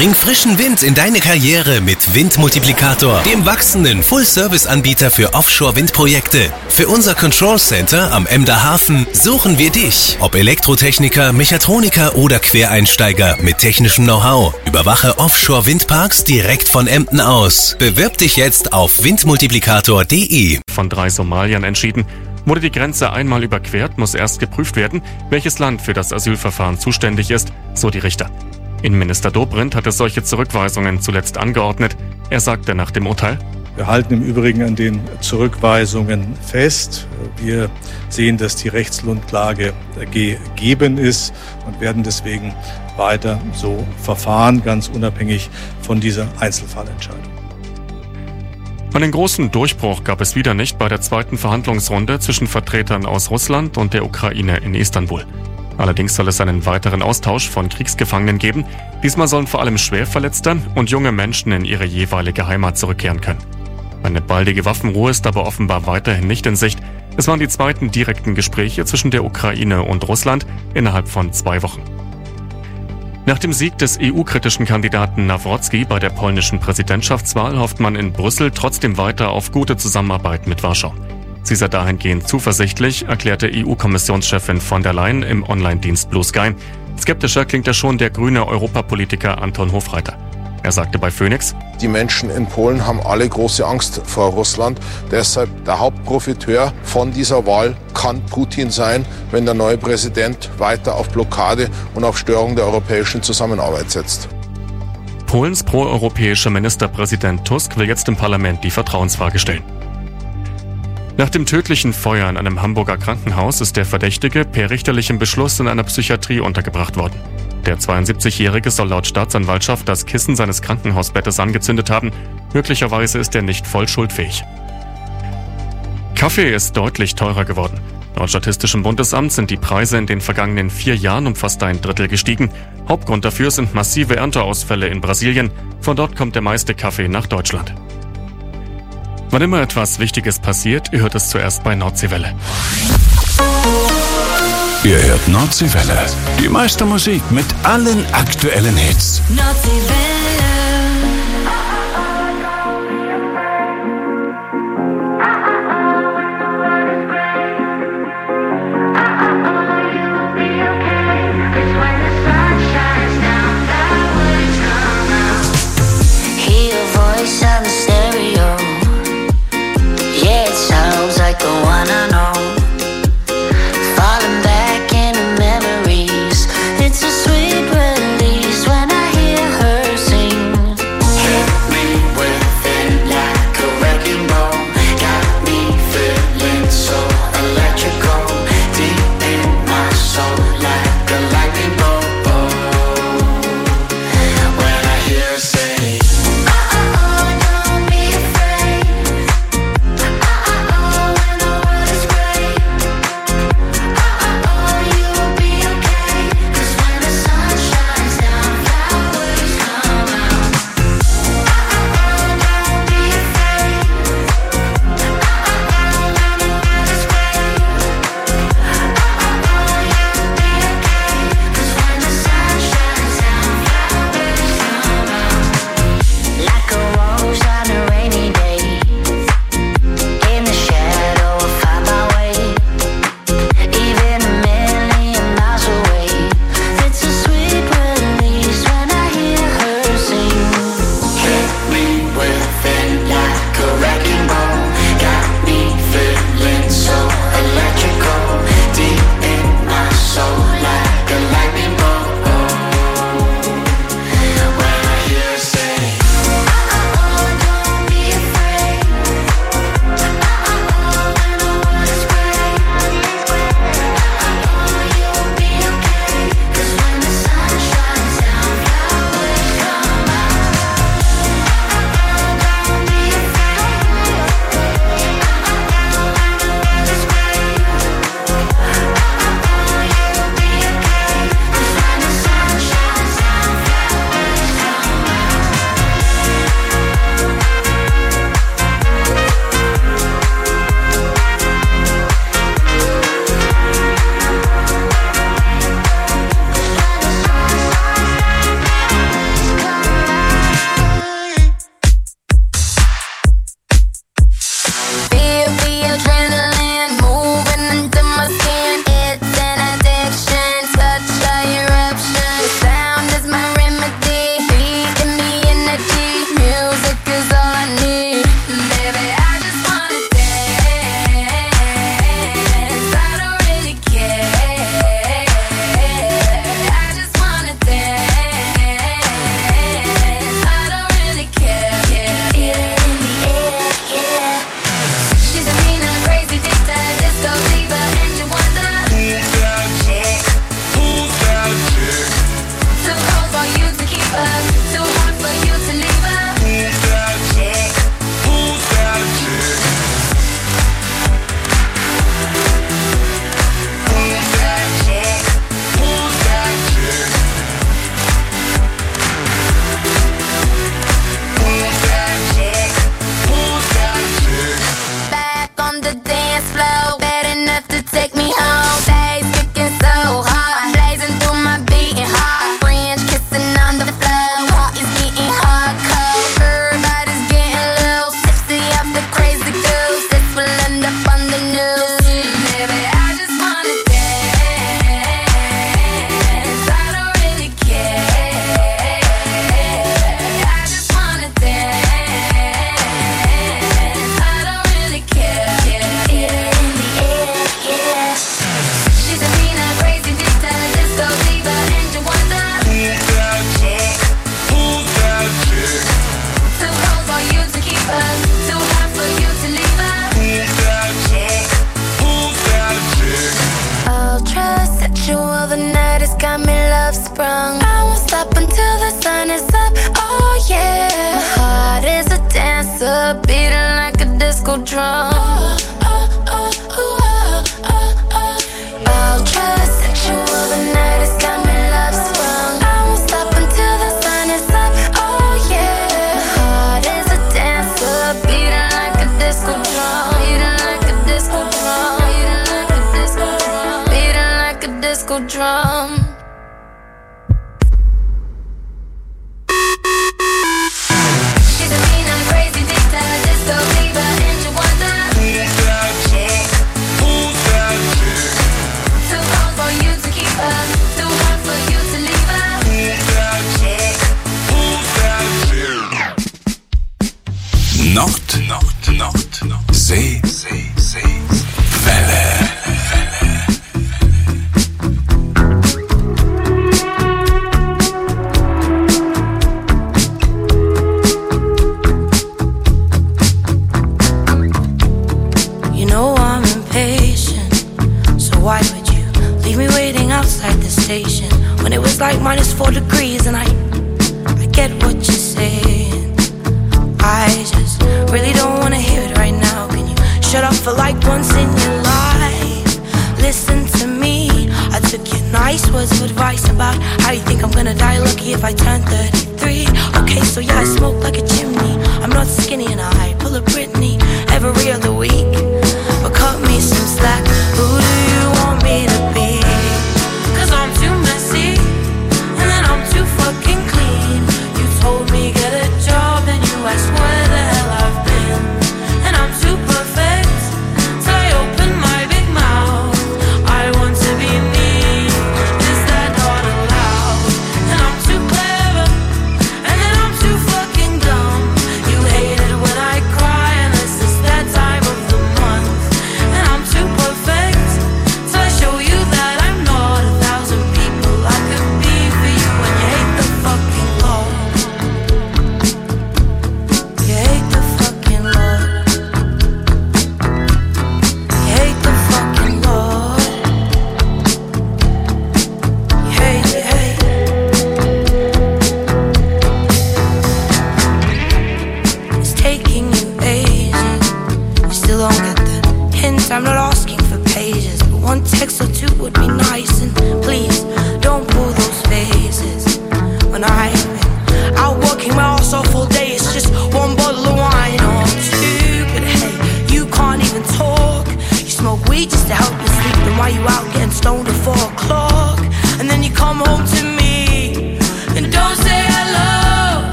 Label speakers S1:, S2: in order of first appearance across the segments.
S1: Bring frischen Wind in deine Karriere mit Windmultiplikator, dem wachsenden Full-Service-Anbieter für Offshore-Windprojekte. Für unser Control Center am Emder Hafen suchen wir dich. Ob Elektrotechniker, Mechatroniker oder Quereinsteiger mit technischem Know-how. Überwache Offshore-Windparks direkt von Emden aus. Bewirb dich jetzt auf windmultiplikator.de.
S2: Von 3 Somaliern entschieden. Wurde die Grenze einmal überquert, muss erst geprüft werden, welches Land für das Asylverfahren zuständig ist, so die Richter. Innenminister Dobrindt hatte solche Zurückweisungen zuletzt angeordnet. Er sagte nach dem Urteil:
S3: Wir halten im Übrigen an den Zurückweisungen fest. Wir sehen, dass die Rechtsgrundlage gegeben ist und werden deswegen weiter so verfahren, ganz unabhängig von dieser Einzelfallentscheidung.
S2: Einen großen Durchbruch gab es wieder nicht bei der zweiten Verhandlungsrunde zwischen Vertretern aus Russland und der Ukraine in Istanbul. Allerdings soll es einen weiteren Austausch von Kriegsgefangenen geben. Diesmal sollen vor allem Schwerverletzte und junge Menschen in ihre jeweilige Heimat zurückkehren können. Eine baldige Waffenruhe ist aber offenbar weiterhin nicht in Sicht. Es waren die zweiten direkten Gespräche zwischen der Ukraine und Russland innerhalb von 2 Wochen. Nach dem Sieg des EU-kritischen Kandidaten Nawrocki bei der polnischen Präsidentschaftswahl hofft man in Brüssel trotzdem weiter auf gute Zusammenarbeit mit Warschau. Sie sei dahingehend zuversichtlich, erklärte EU-Kommissionschefin von der Leyen im Online-Dienst Blue Sky. Skeptischer klingt ja schon der grüne Europapolitiker Anton Hofreiter. Er sagte bei Phoenix:
S4: Die Menschen in Polen haben alle große Angst vor Russland. Deshalb der Hauptprofiteur von dieser Wahl kann Putin sein, wenn der neue Präsident weiter auf Blockade und auf Störung der europäischen Zusammenarbeit setzt.
S2: Polens proeuropäischer Ministerpräsident Tusk will jetzt im Parlament die Vertrauensfrage stellen. Nach dem tödlichen Feuer in einem Hamburger Krankenhaus ist der Verdächtige per richterlichem Beschluss in einer Psychiatrie untergebracht worden. Der 72-Jährige soll laut Staatsanwaltschaft das Kissen seines Krankenhausbettes angezündet haben. Möglicherweise ist er nicht voll schuldfähig. Kaffee ist deutlich teurer geworden. Laut Statistischem Bundesamt sind die Preise in den vergangenen 4 Jahren um fast 1/3 gestiegen. Hauptgrund dafür sind massive Ernteausfälle in Brasilien. Von dort kommt der meiste Kaffee nach Deutschland. Wann immer etwas Wichtiges passiert, ihr hört es zuerst bei Nordseewelle.
S5: Ihr hört Nordseewelle. Die meiste Musik mit allen aktuellen Hits.
S6: It's a sweet release when I hear her sing. sun is up, oh yeah. My heart is a dancer, beating like a disco drum. Ultra sexual, the night has got me love sprung. I won't stop until the sun is up, oh yeah. My heart is a dancer, beating like a disco drum. Beating like a disco drum. Beating like a disco drum. Beating like a disco drum. She's a mean and crazy dictator, disco diva, and you wonder who's that chick? Who's that chick? Too cold for you to keep her, too hot for you to leave her. Who's that chick? Who's that chick?
S5: Nacht. Seewelle.
S6: You know I'm impatient, so why would you leave me waiting outside the station when it was like -4 degrees? And I get what you're saying. I just really don't wanna hear it right now. Can you shut up for like once in your life? Listen to me. I took your nice words of advice about how you think I'm gonna die lucky if I turn 33. Okay, so yeah, I smoke like a chimney. I'm not skinny and I pull a Britney every other week. But cut me some slack. Who do you want me to be? 'Cause I'm too messy, and then I'm too fucking clean. You told me get a job, and you asked where the hell I've been. And I'm too perfect, till I open my big mouth. I want to be me, is that not allowed? And I'm too clever, and then I'm too fucking dumb. You hate it when I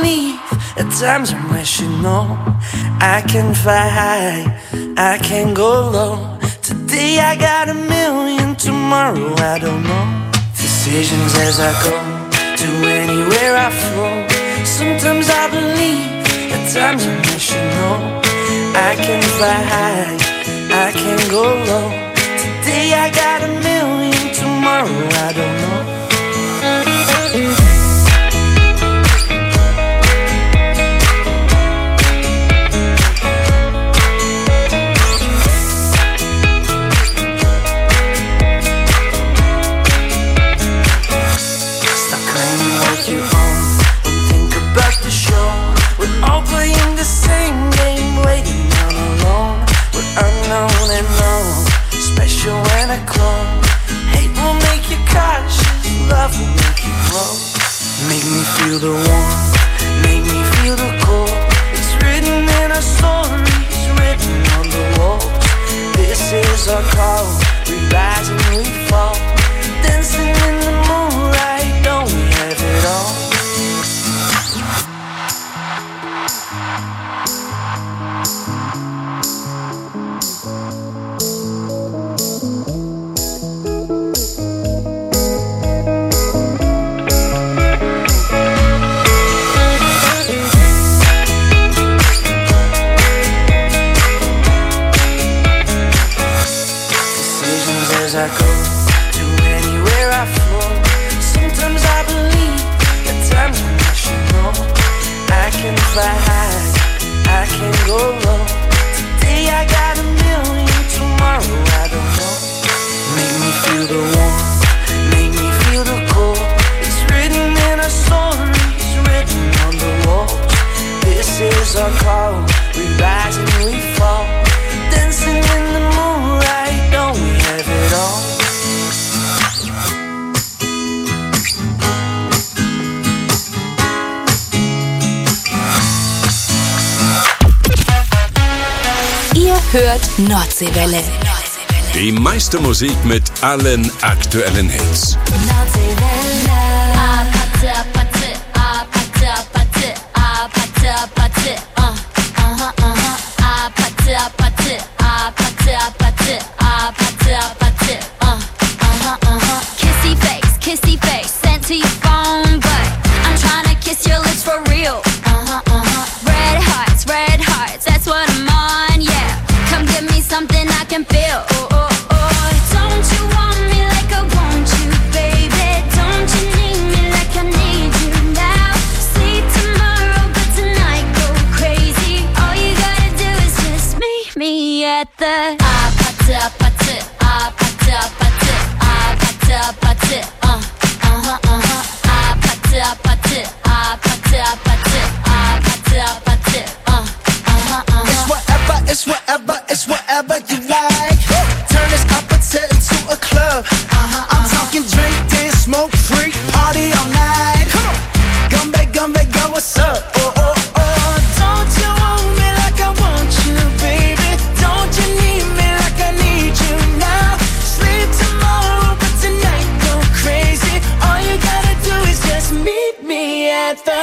S6: believe at times I'm wishing, no, I can fly high, I can go low. Today I got 1,000,000, tomorrow I don't know. Decisions as I go, to anywhere I flow. Sometimes I believe, at times I'm wishing, no, I can fly high, I can go low. Today I got 1,000,000, tomorrow I don't know. When I come, hate will make you cautious, love will make you grow. Make me feel the warmth, make me feel the cold. It's written in our stories, written on the walls. This is our call, we rise and we fall. Dancing in the moonlight, don't we have it all? I go to anywhere I flow. Sometimes I believe, at times I wish, you know, I can fly high, I can go low. Today I got 1,000,000, tomorrow I don't know. Make me feel the warmth, make me feel the cold. It's written in our stories, written on the walls. This is our call, we rise and we fall. Dancing in the moonlight, don't we have it all?
S7: Ihr hört Nordseewelle.
S5: Die meiste Musik mit allen aktuellen Hits.
S8: Kissy face, sent to your phone, but I'm trying to kiss your lips for real. Red hearts, that's what I'm on, yeah. Come give me something I can feel. Don't you want me like I want you, baby? Don't you need me like I need you now? Sleep tomorrow, but tonight go crazy. All you gotta do is just meet me at the
S9: It's whatever you like. Turn this appetite into a club. I'm talking drink, dance, smoke, freak, party all night. Come back, girl, what's up? Don't you want me like I want you, baby? Don't you need me like I need you now? Sleep tomorrow, but tonight go crazy. All you gotta do is just meet me at the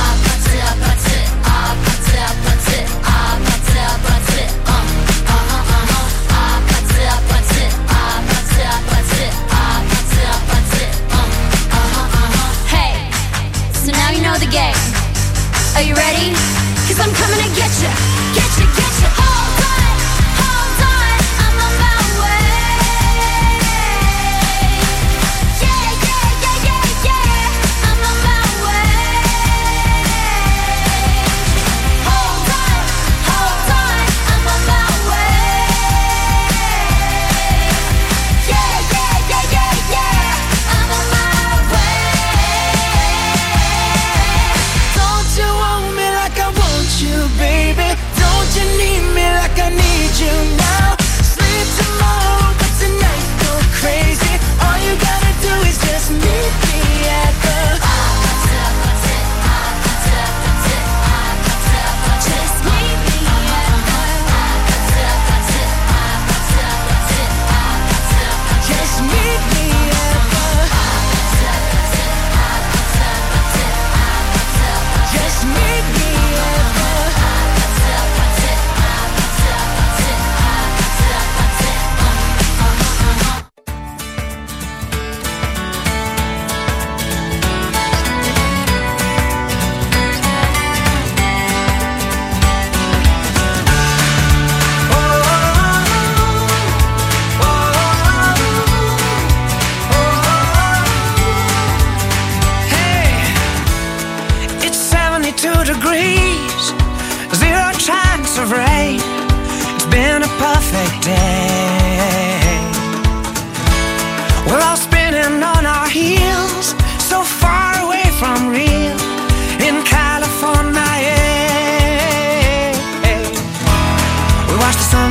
S8: the game. Are you ready? 'Cause I'm coming to get you. Hold on, I'm on my way. Yeah, I'm on my way. Hold on, I'm on my way. Yeah, I'm on my way. Don't you want me like I want you, baby? Don't you need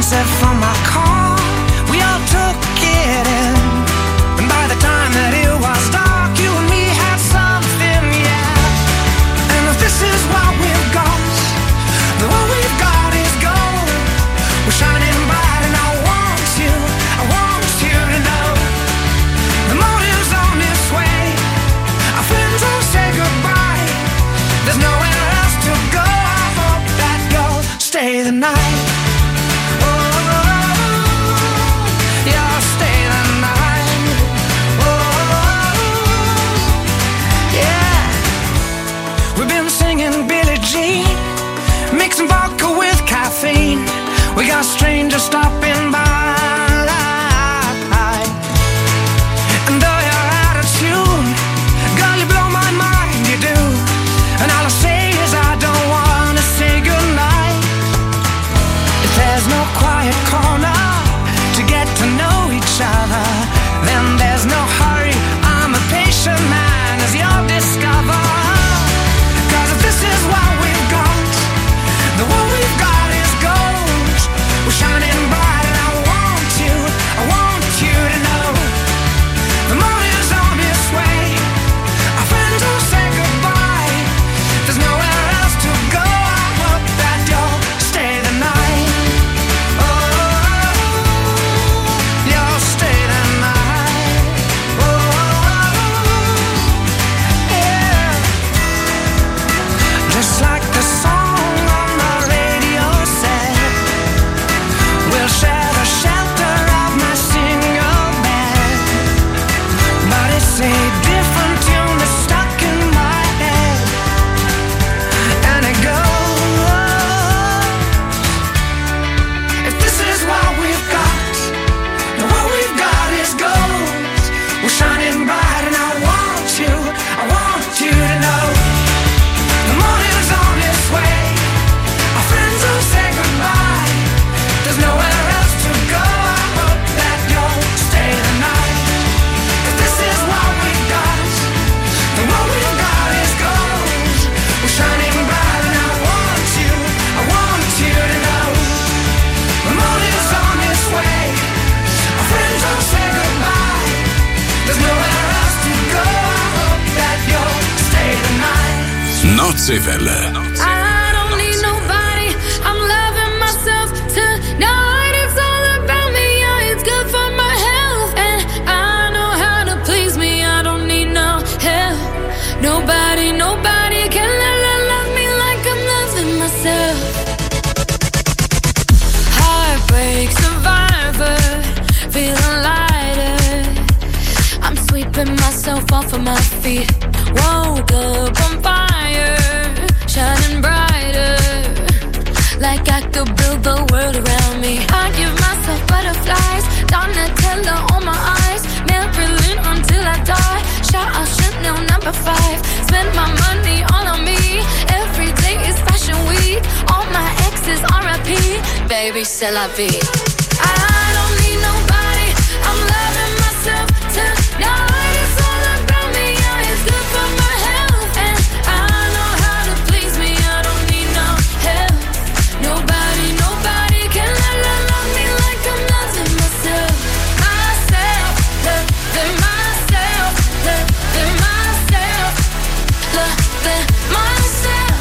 S9: sunset from my car. We all took it in, and by the time that it was dark, you and me had something, yeah. And if this is what we've got, then what we've got is gold. We're shining bright, and I want you to know the morning's on its way. Our friends will say goodbye. There's nowhere else to go. I hope that you'll stay the night. Mixing vodka with caffeine. We got strangers stopping by. And though you're out of tune, girl, you blow my mind, you do. And all I say is I don't wanna say goodnight. If there's no quiet corner to get to know each other, then there's no hurry. I'm a patient man, as you'll discover. 'Cause if this is what we've got, the what we've got is gold. We're shining bright, and I want you to know the morning's on its way. Our friends will say goodbye. There's nowhere else to go. I hope that you'll stay the night. Oh, you'll stay the night. Oh, yeah. Just like the song on the radio said, we'll share the shelter of my single bed. But it's a different tune that's stuck in my head, and it goes, if this is what we've got, then what we've got is gold. We're shining bright, and I want you to know the morning's on its way. Our friends will say goodbye. There's nowhere else to go. I hope that you'll stay the night. 'Cause this is what we've got, then what we've got is gold. We're shining bright, and I want you to know the morning's on its way. Our friends will say goodbye. There's nowhere else to go. I hope that you'll stay the night.
S5: Nordsjövelle.
S8: I don't need nobody. I'm loving myself tonight. It's all about me. Yeah, it's good for my health, and I know how to please me. I don't need no help. Nobody can love me like I'm loving myself. Heartbreak survivor, feeling lighter. I'm sweeping myself off of my feet. Woke up on fire, shining brighter, like I could build the world around me. I give myself butterflies, Donatella on my eyes, Marilyn until I die. Shout out Chanel #5, spend my money all on me. Every day is fashion week, all my exes R.I.P. Baby, c'est la vie. I don't need nobody, I'm loving myself tonight. It's all about me, yeah, it's good for my health, and I know how to please me. I don't need no help. Nobody can love me like I'm loving myself. Loving myself, loving myself, loving myself,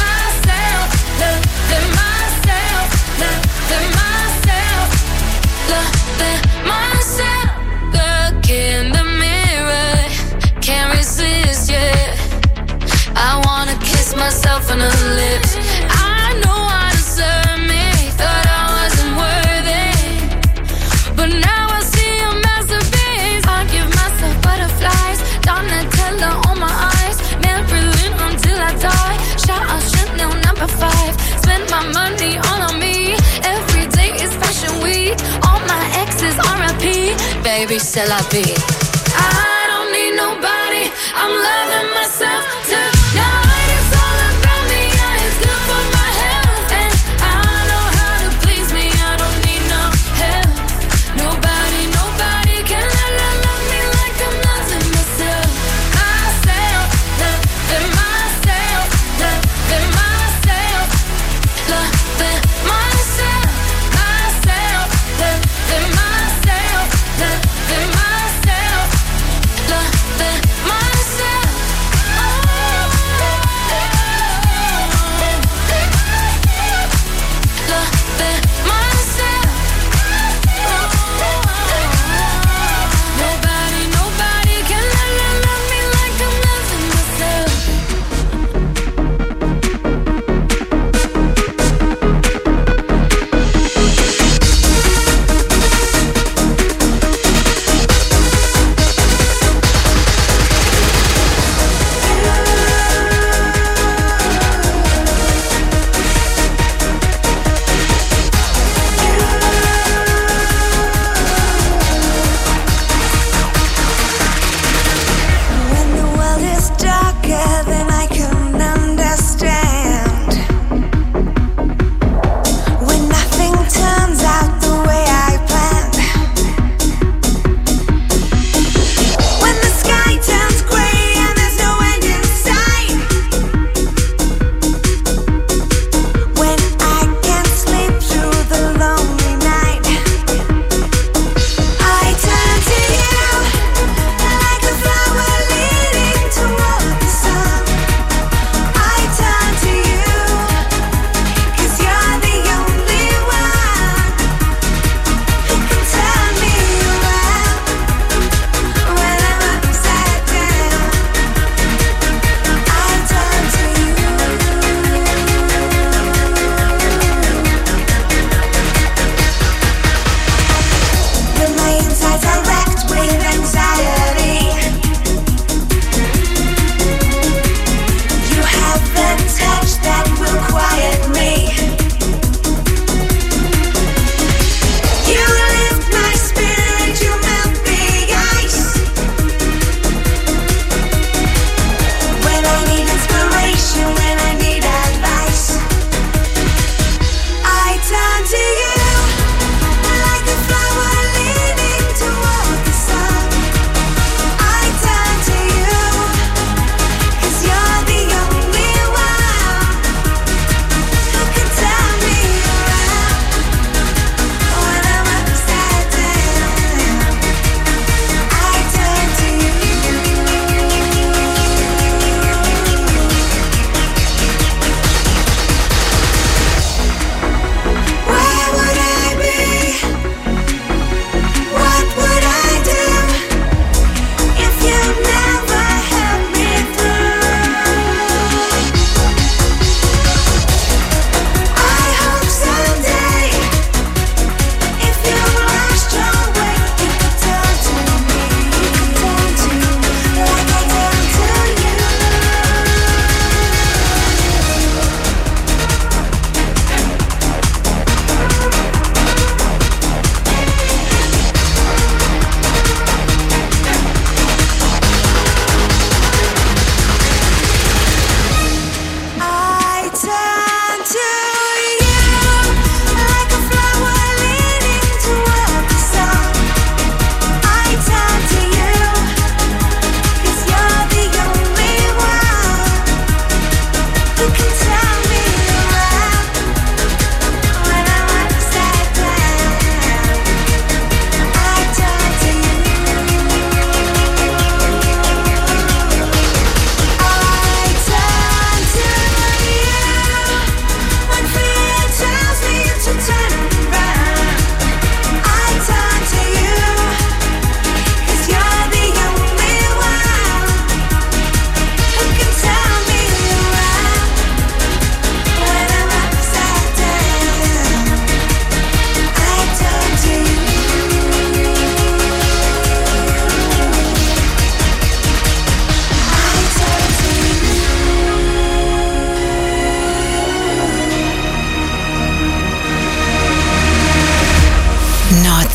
S8: loving myself, loving myself, loving myself. Look in the mirror, can't resist, yeah. I wanna kiss myself on the lips. I know I deserve me, thought I wasn't worthy, but now I see a masterpiece. I give myself butterflies, Donatella on my eyes, Marilyn until I die. Shout out Chanel #5, spend my money all on me. Every day is fashion week, all my exes R.I.P. Baby, c'est la vie. I don't need nobody, I'm loving myself tonight. It's all about me, yeah, it's good for my health, and I know how to please me. I don't need no help. Nobody can love me like I'm loving myself. Loving myself, loving myself, loving myself, myself.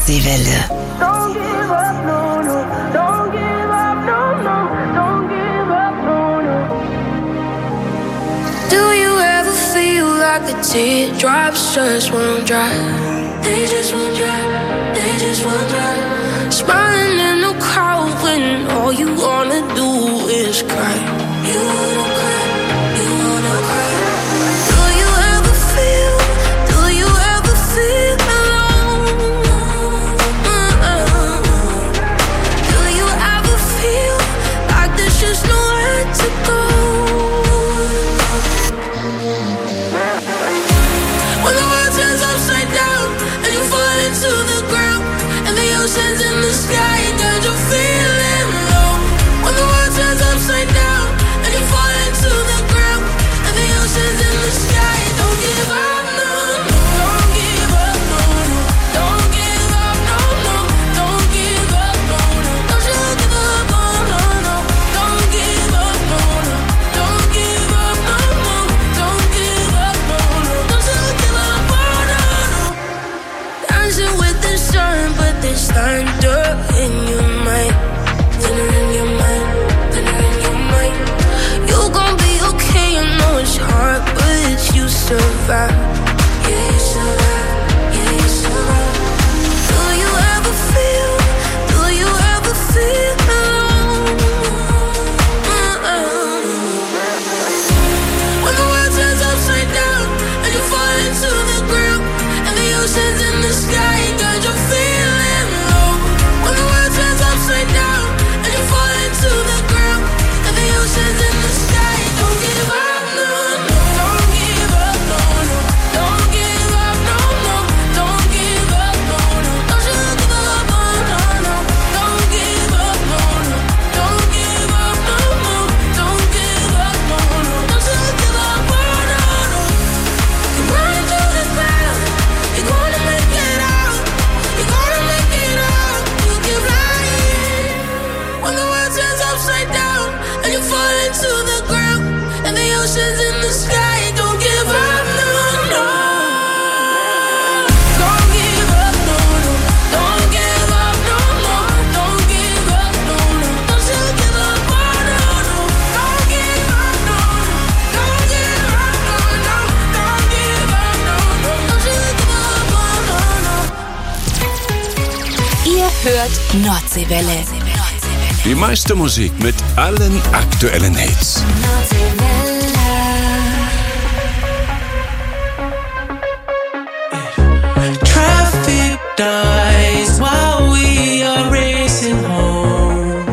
S7: Nordseewelle.
S6: Don't give up, no, no. Don't give up, no, no. Don't give up, no, no. Do you ever feel like the teardrops just won't dry? They just won't dry. They just won't dry. Smiling in the crowd when all you wanna do is cry. You wanna cry. You wanna cry. Do you ever feel alone? Do you ever feel like there's just nowhere to go? When the world turns upside down and you fall into the ground and the ocean's in the sky, cause you're feeling low. When the world turns upside down and you fall into the ground and the ocean's in the sky, don't give up, no, no. Don't give up, no, no. Don't give up, no, no. Don't give up, no, no. Don't you give up, no, no, no. Don't give up, no, no. Don't give up, no, no. Don't give up, no, no. Don't you give up, oh, no, no. Dancing with the sun, but there's thunder in your mind. Thunder in your mind. Thunder in your mind. You gon' be okay, I know it's hard, but you survive. Yeah, you survive. Yeah, you survive. Do you ever feel alone? When the world turns upside down and you fall into the ground and the ocean's in the sky, cause you're feeling low. When the world turns upside down and you fall into the ground and the ocean's in the sky, don't give up, no, no. Don't give up, no, no. Don't give up, no, no. Don't give up, no, no. Don't you give up, oh, no, no. Don't give up, no, no. Don't give up, no, no. Don't give up, no, no. Don't you give up, oh, no, no. You're running through the crowd. You're gonna make it out. You're gonna make it out. You keep lying. When the world turns upside down and you fall into the ground and the ocean's in the sky, don't give up, no, no. Don't give up, no, no. Don't give up, no, no. Don't give up, no, no. Don't you give up, oh, no, no. Don't give up, no, no. Don't give up, no, no. Don't give up, no, no. Don't you give up, oh, no, no.
S7: Ihr hört Nordseewelle.
S5: Die meiste Musik mit allen aktuellen Hits.
S10: Traffic dies while we are racing home.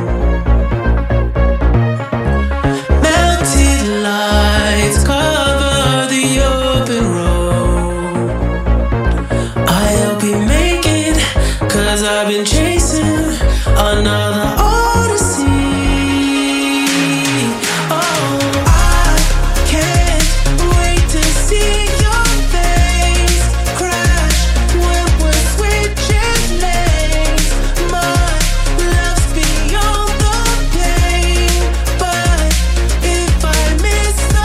S10: Melted lights cover the open road. I'll be making, cause I've been chasing another odyssey. Oh, I can't wait to see your face crash when we're switching lanes. My love's beyond the pain, but if I miss the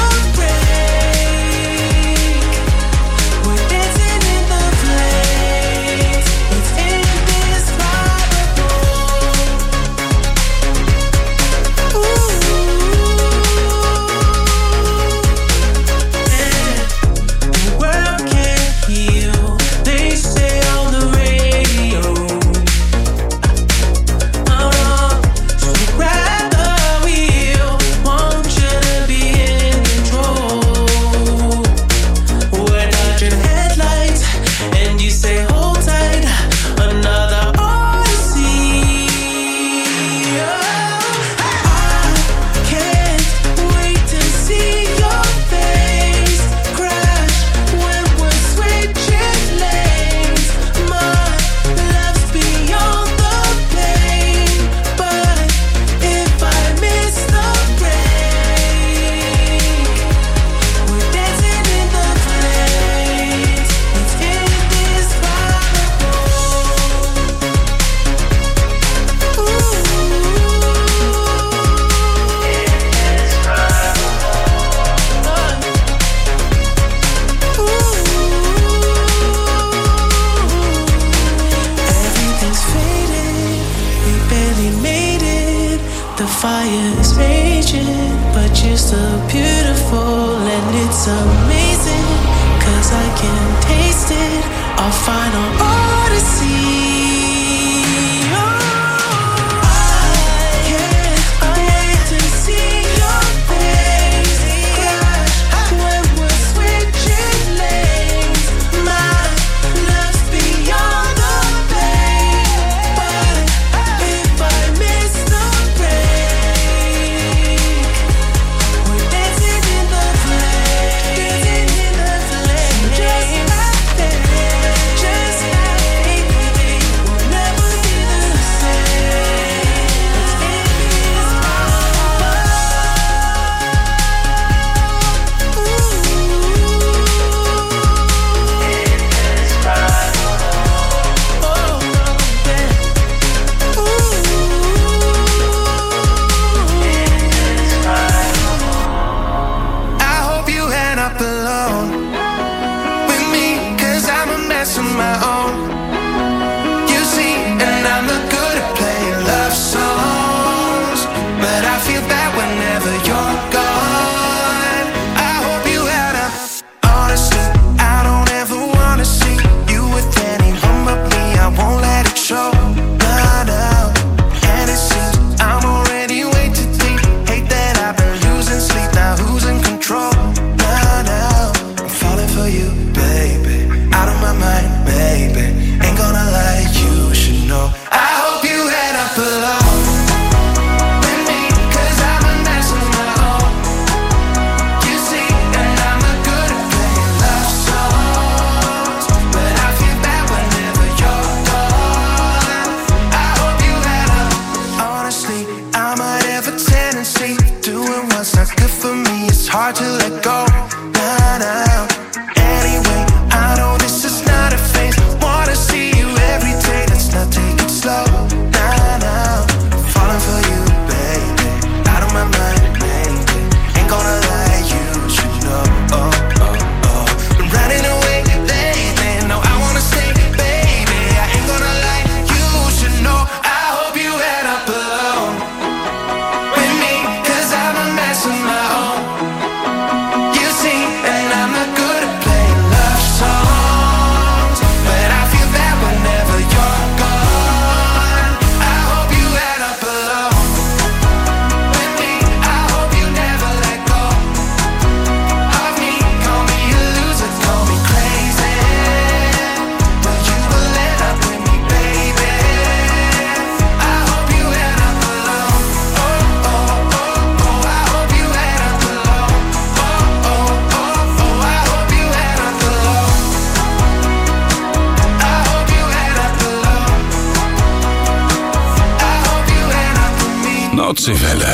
S10: break, we're dancing in the place. It's in this ride. so beautiful and it's amazing, 'cause I can taste it, our final odyssey.
S5: Nordseewelle.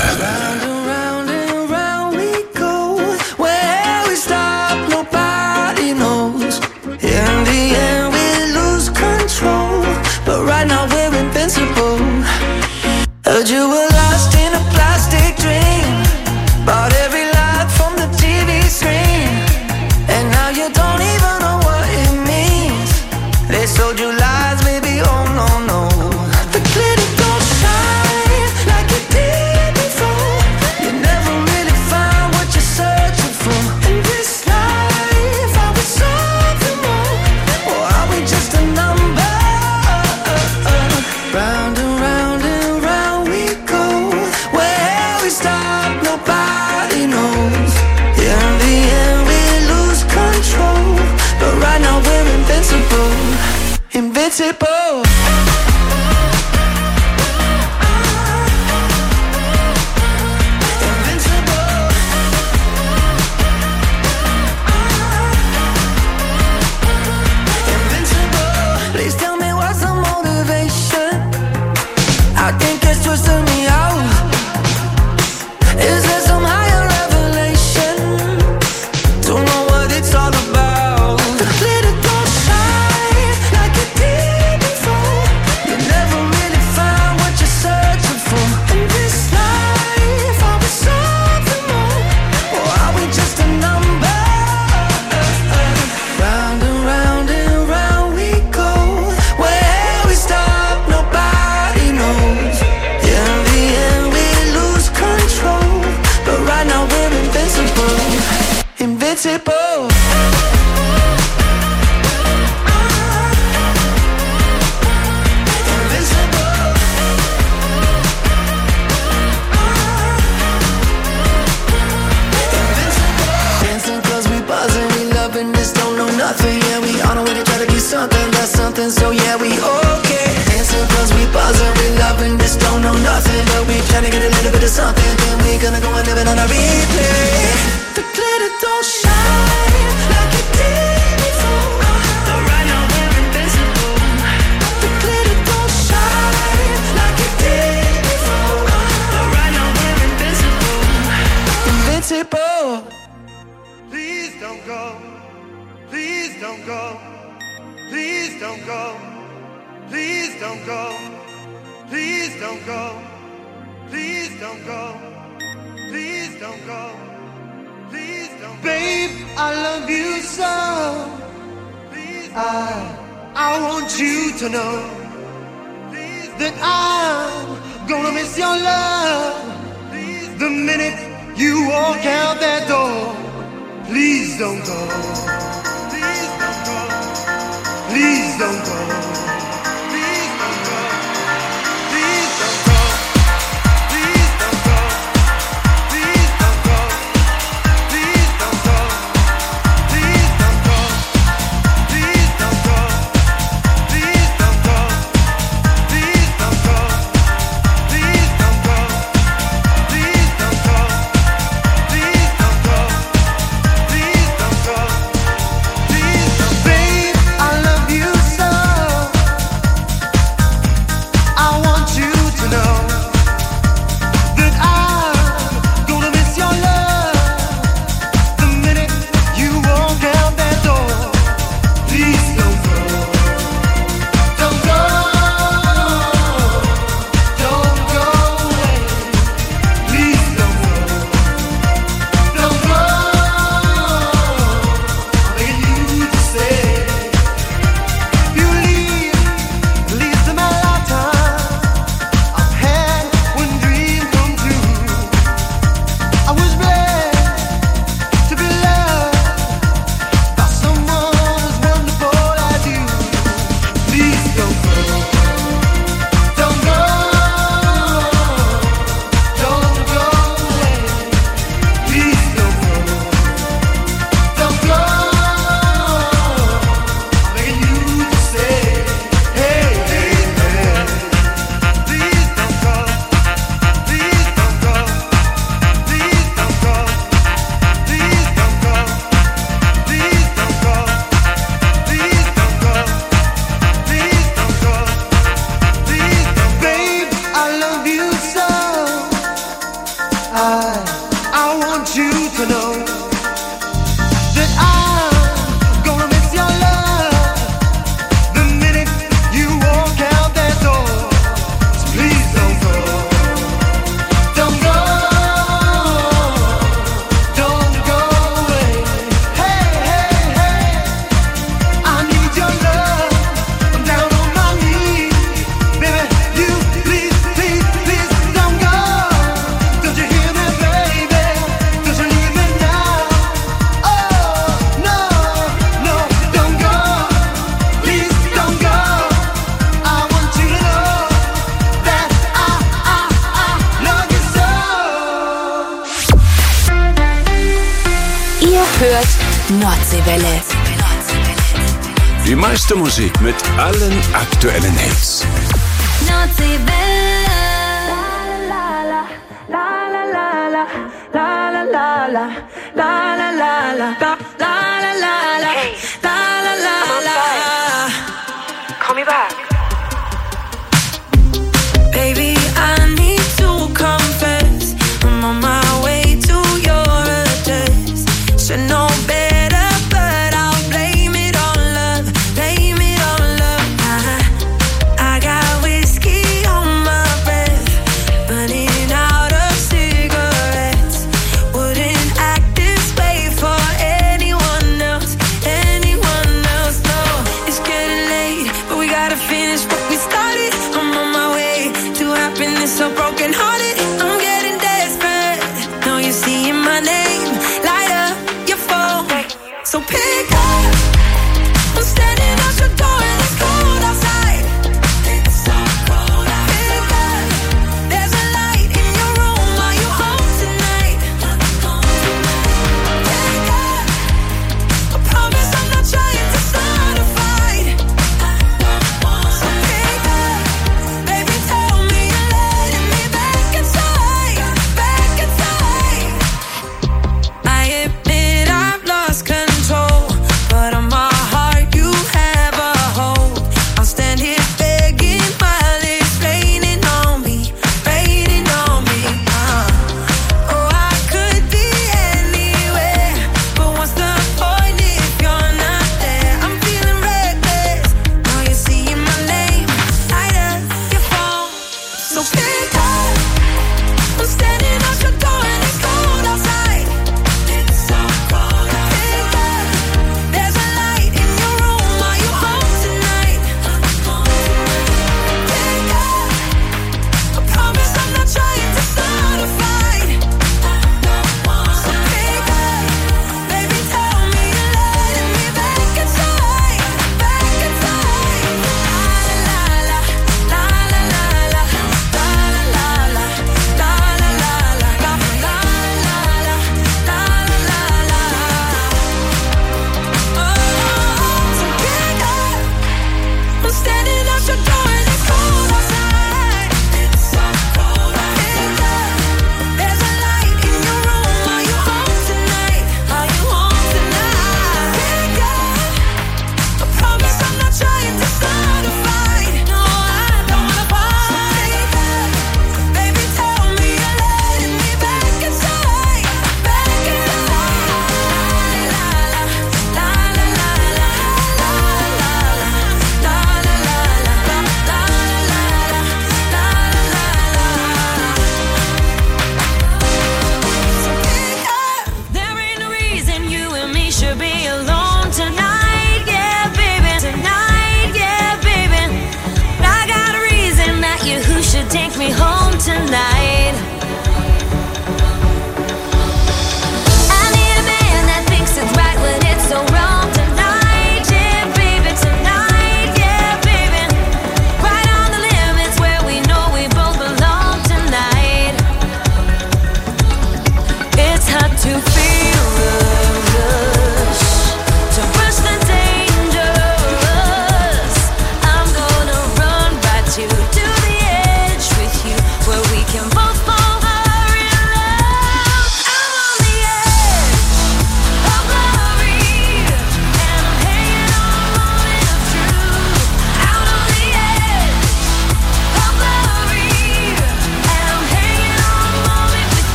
S10: You were lost in a plastic dream, bought every lie from the TV screen, and now you don't even know what it means. They sold you lies, baby, oh no, no. The glitter don't shine like it did before. You never really find what you're searching for. In this life, are we something more, or are we just a number? Round and round and round we go. Where we stop, nobody knows. In the end, we lose control, but right now we're invincible. Invincible. Please tell me what's the motivation. I think it's twisting me out. Is there some higher revelation? Don't know what it's all about. The glitter don't shine like it did before. invincible.
S9: Nothing, yeah, we on our way to try to be something, that's something, so yeah, we okay. Dancing cause we buzzing, we loving this, don't know nothing, but we trying to get a little bit of something, then we gonna go and live it on a replay. The glitter don't shine like it did before, but right now we're invincible. The glitter don't shine like it did before, but right now we're invincible. Invincible.
S11: Please don't go. Please don't go, please don't go, please don't go, please don't go, please don't go, please don't go, please don't go. Babe, I love you so. I want you to know that I'm gonna miss your love the minute you walk out that door. Please don't go. Please don't go. Please don't go. Please don't go. Please don't go. Please don't go. Please don't go. Please don't go. Please don't go. Please don't go. Please don't go. Please don't go. Please don't go. Please don't go. Please don't go. Please don't, babe. I love you so. I want you to know that I'm gonna miss your love the minute you walk out that door. Please don't go. Don't go. Don't go away. Please don't go. Don't go. I'm begging you to stay. You leave to my lifetime. I've had one dream come true. I was blessed to be loved by someone as wonderful as you. Please don't go. Don't go. Don't go away. Please don't go. Don't go. I'm begging you to stay. Hey, hey, hey. Please don't go. Please don't go. Please don't go. Please don't go. Please don't go. Please don't go. Please don't go. Please don't, babe. I love you so. I want you to know that I'm gonna miss your love the minute you walk out that door. So please don't go. Don't go. Don't go away. Hey, hey, hey. I need your love. I'm down on my knees. Baby, you please, please, please don't go. Don't you hear me, baby? Don't you leave me now. Oh, no, no, don't go. Please don't go. I want you to know that I love you so.
S7: Ihr hört Nordseewelle.
S5: Die meiste Musik mit allen aktuellen Hits.
S8: Nordseewelle.
S6: Call me back. Baby, I need to confess. I'm on my way to your address. Should know better, but I'll blame it on love. Blame it on love. I got whiskey on my breath, burning out of cigarettes. Wouldn't act this way for anyone else. Anyone else, no. It's getting late, but we gotta finish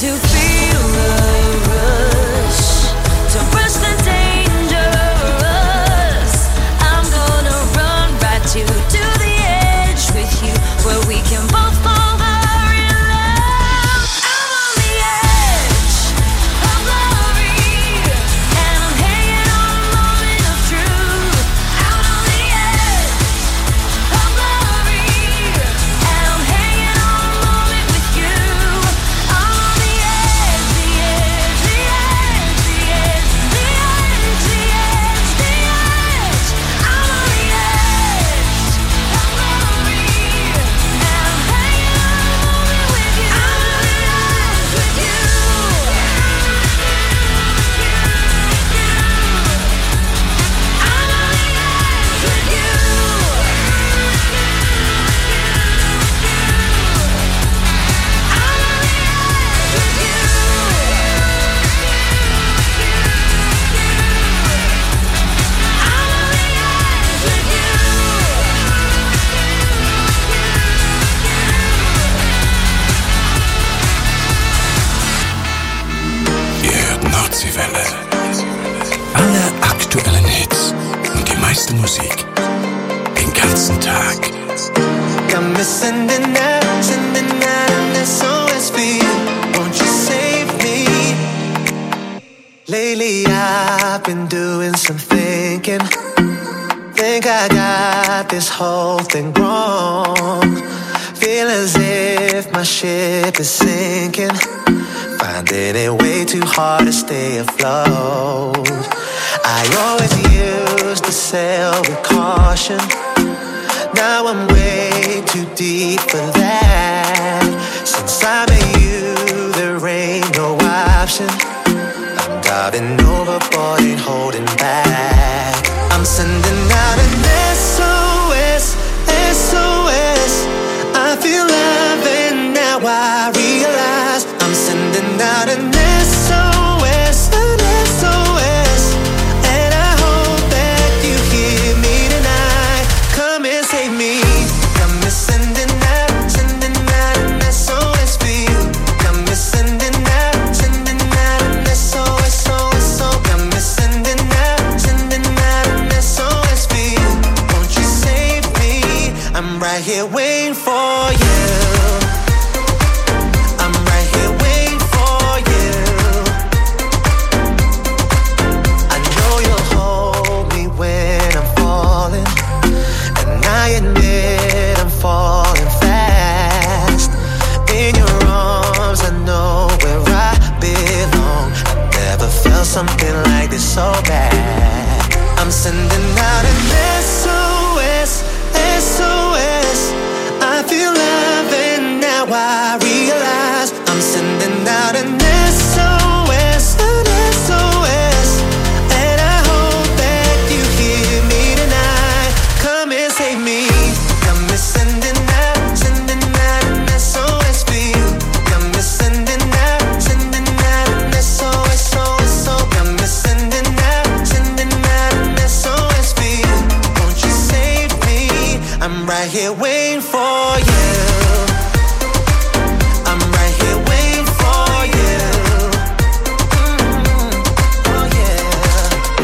S6: to feel the rush, to brush the dangerous. I'm gonna run right to the edge with you, where we can both fall in love. I'm on the edge of glory, and I'm hanging on a moment of truth. Out on the edge of glory, and I'm hanging on a moment with you. I'm on the edge, the edge, the edge, the edge, the edge, the edge, the edge. I'm on the edge of glory, and I'm hanging on a moment with you. I'm on the edge with you. I'm on the edge with you.
S5: Ihr hört Nordseewelle. Alle aktuellen Hits und die meiste Musik. Den ganzen Tag.
S10: Got me sending out an SOS for you. Won't you save me? Lately I've been doing some thinking. Think I got this whole thing wrong. Feel as if my ship is sinking. Finding it way too hard to stay afloat. I always used to sail with caution. Now I'm way too deep for that. Since I met you, there ain't no option. I'm diving overboard, ain't holding back. I'm sending out an SOS, SOS. I feel love and now I realize I'm sending out an SOS, an SOS. And I hope that you hear me tonight. Come and save me. Come and sending out an SOS for you. Come and sending out an SOS, SOS. Come and sending out an SOS for you. Won't you save me? I'm right here waiting for you. I'm right here waiting for you. I know you'll hold me when I'm falling, and I admit I'm falling fast. In your arms, I know where I belong. I never felt something like this so bad. I'm sending out an SOS, SOS. I feel love and now I realize I'm sending out an SOS, an SOS. And I hope that you hear me tonight. Come and save me. Come and sending out an SOS for you. Come and sending out an SOS, SOS. Come and sending out an SOS for you. Won't you save me? I'm right here waiting for you. I'm right here waiting for you. Oh yeah.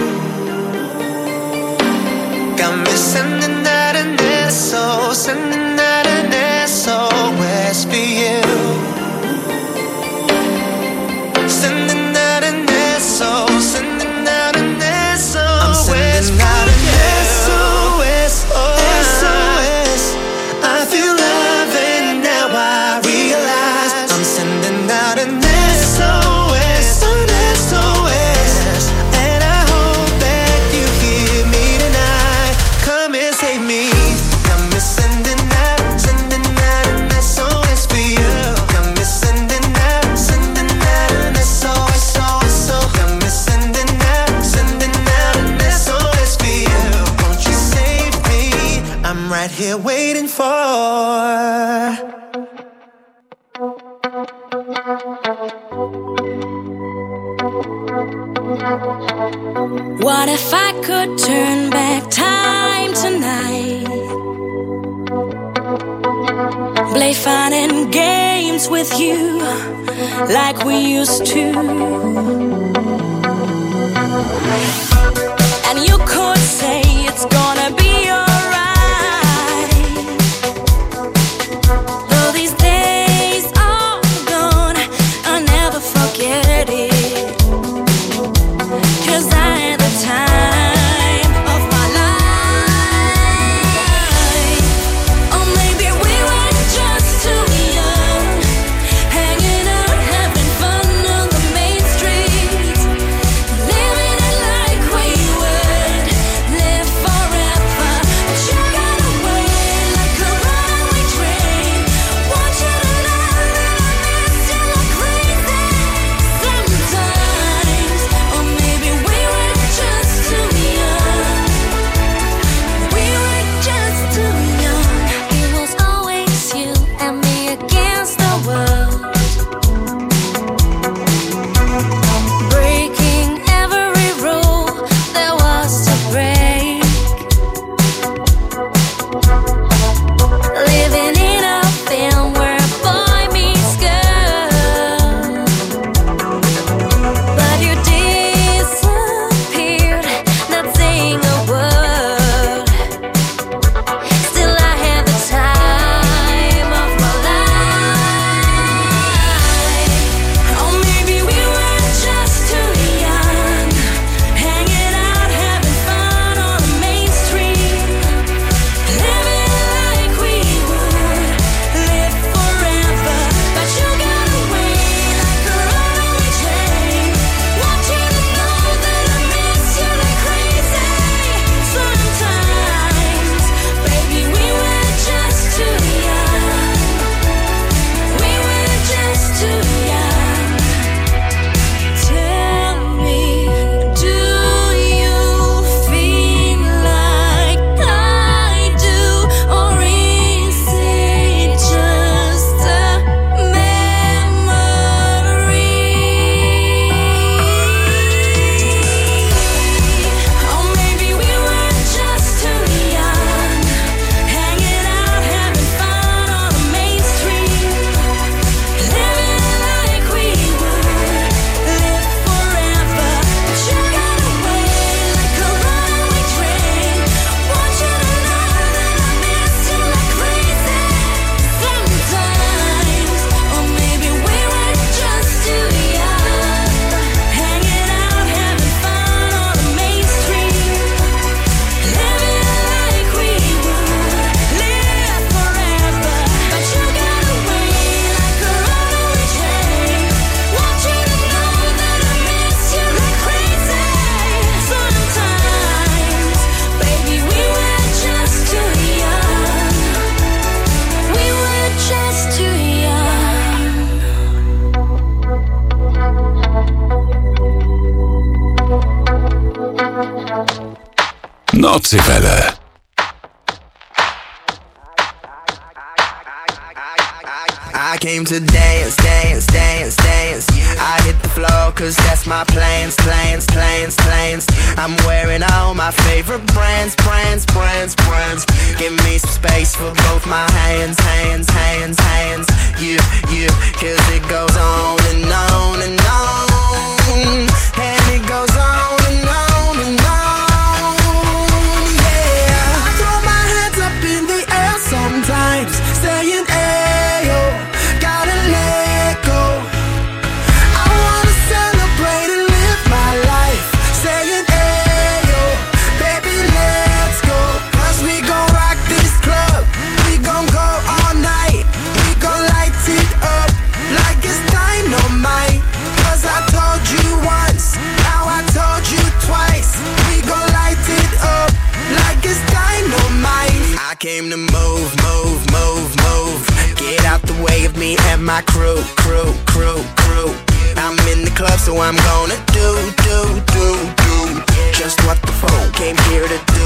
S10: Got me sending out an SOS, sending out an SOS for you. Sending out an SOS, sending out an SOS. I'm sending out an SOS, SOS. I feel love and now I realize I'm sending out an SOS, an SOS. And I hope that you hear me tonight. Come and save me. Come and sending out an SOS for you. Come and sending out an SOS, SOS. Come and sending out an SOS for you. Won't you save me? I'm right here waiting for.
S6: What if I could turn back time tonight? play fun and games with you like we used to. And you could say it's gonna be alright. Though these days are gone, I'll never forget it. 'Cause I had the time of my life. Or maybe we were just too young, hanging out, having fun on the main street, living it like we would live forever. But you got away like a runaway train. Want you to know that I miss you like crazy sometimes. Or maybe we were just too young. We were just too young. It was always you and me against the world, breaking every rule there was to break, living in a film where a boy meets girl. But you disappeared, not saying a word. Still I had the time of my life. Or maybe we were just too young, hanging out, having fun on the main street, living like we would live forever. But you got away like a runaway train. Want you to know that I miss you like crazy sometimes. Baby, we were just too young. We were just too young. Tell me, do you feel like I do, or is it just a memory? Or maybe we were just too young, hanging out, having fun on the main street, living like we would live forever. But you got away like a runaway train. Want you to know that I miss you like crazy sometimes. Or maybe we were just too young, hanging out, having fun on the main street, living like we would live forever. But you got away like a runaway train. Want you to know that I miss you like crazy sometimes. Baby, we were just too young. We were just too young.
S5: Nocywelle.
S10: I came to dance, dance, dance, dance. I hit the floor cause that's my plans, plans, plans, plans. I'm wearing all my favorite brands, brands, brands, brands. Give me some space for both my hands, hands, hands, hands. You, cause it goes on and on and on. And it goes on and on and on. Yeah, I throw my hands up in the air sometimes, saying ayo, gotta let go. I wanna celebrate and live my life, saying ayo, baby let's go. 'Cause we gon' rock this club, we gon' go all night, we gon' light it up like it's dynamite. 'Cause I told you once, now I told you twice, we gon' light it up like it's dynamite. I came to move, move, move, move. Get out the way of me and my crew, crew, crew, crew. I'm in the club, so I'm gonna do just what the phone came here to do.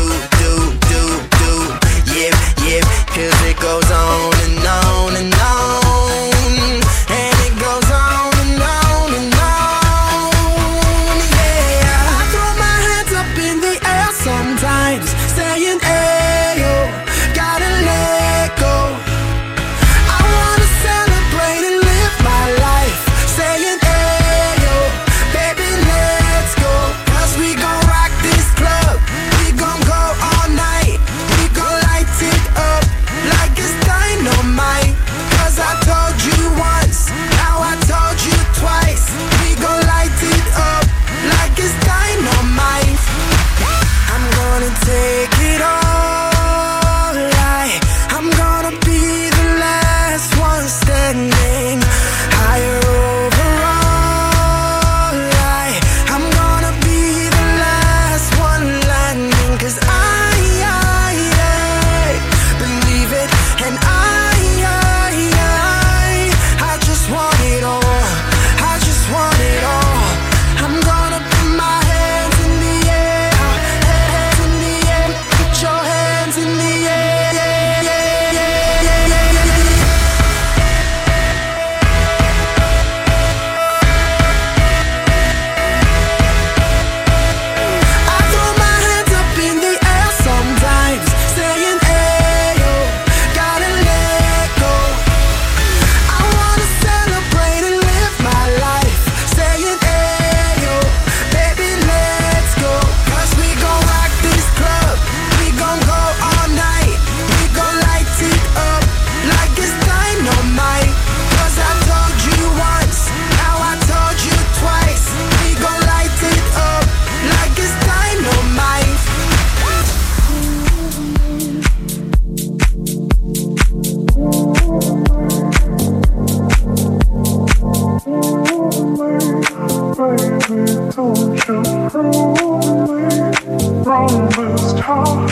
S10: Yeah, 'cause it goes on and on and on. And it goes on and on and on. Yeah, I throw my hands up in the air sometimes, saying ayo, gotta let go. I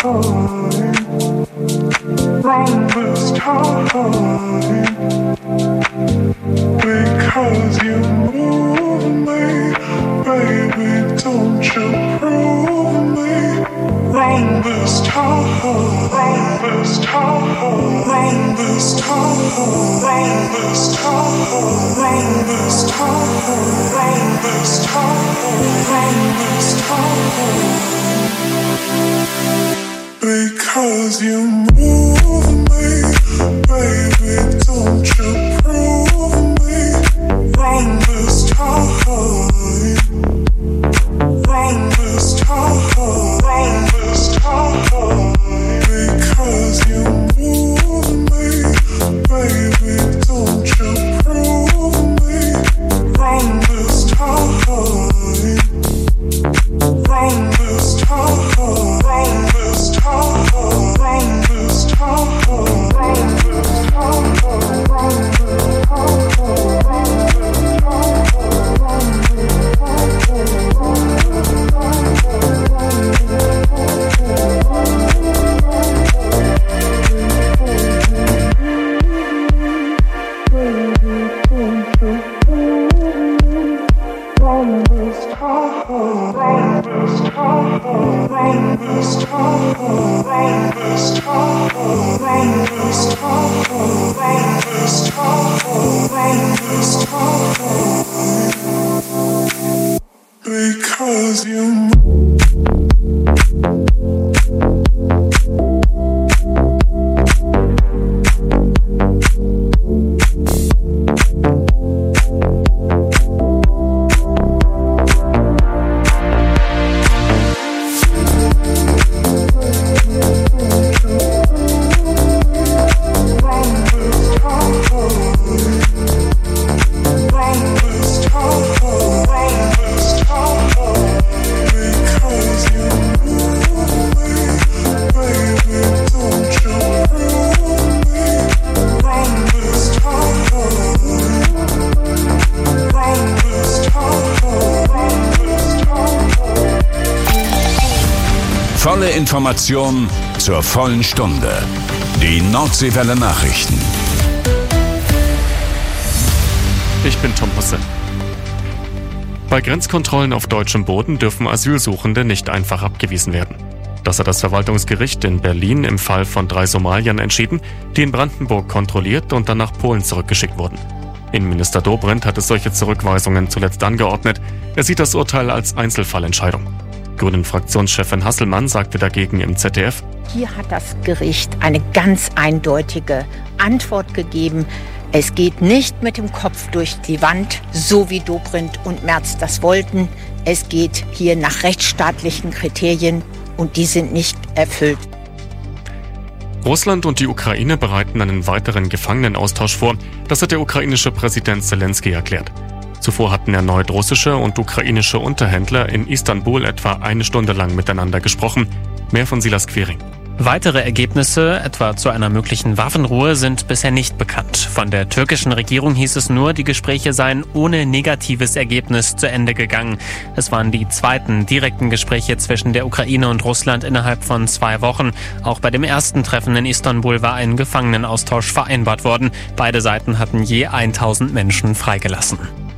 S11: Run this time, because you move me, baby, don't you prove me. Run this time, run this time, run this time, run this time, run this time, run this time, run this time. Because you move me, baby, don't you prove me. Run this time, run this time, run this time. Because you move me, baby, don't you prove me. Run this time, run this time, run this time, run this time, run this time, run this because you
S5: Volle Information zur vollen Stunde. Die Nordseewelle Nachrichten.
S2: Ich bin Tom Husse. Bei Grenzkontrollen auf deutschem Boden dürfen Asylsuchende nicht einfach abgewiesen werden. Das hat das Verwaltungsgericht in Berlin im Fall von 3 Somaliern entschieden, die in Brandenburg kontrolliert und dann nach Polen zurückgeschickt wurden. Innenminister Dobrindt hat es solche Zurückweisungen zuletzt angeordnet. Er sieht das Urteil als Einzelfallentscheidung. Grünen-Fraktionschefin Hasselmann sagte dagegen im ZDF:
S12: Hier hat das Gericht eine ganz eindeutige Antwort gegeben. Es geht nicht mit dem Kopf durch die Wand, so wie Dobrindt und Merz das wollten. Es geht hier nach rechtsstaatlichen Kriterien und die sind nicht erfüllt.
S2: Russland und die Ukraine bereiten einen weiteren Gefangenenaustausch vor. Das hat der ukrainische Präsident Zelensky erklärt. Zuvor hatten erneut russische und ukrainische Unterhändler in Istanbul etwa 1 Stunde lang miteinander gesprochen. Mehr von Silas Quering.
S13: Weitere Ergebnisse, etwa zu einer möglichen Waffenruhe, sind bisher nicht bekannt. Von der türkischen Regierung hieß es nur, die Gespräche seien ohne negatives Ergebnis zu Ende gegangen. Es waren die zweiten direkten Gespräche zwischen der Ukraine und Russland innerhalb von 2 Wochen. Auch bei dem ersten Treffen in Istanbul war ein Gefangenenaustausch vereinbart worden. Beide Seiten hatten je 1000 Menschen freigelassen.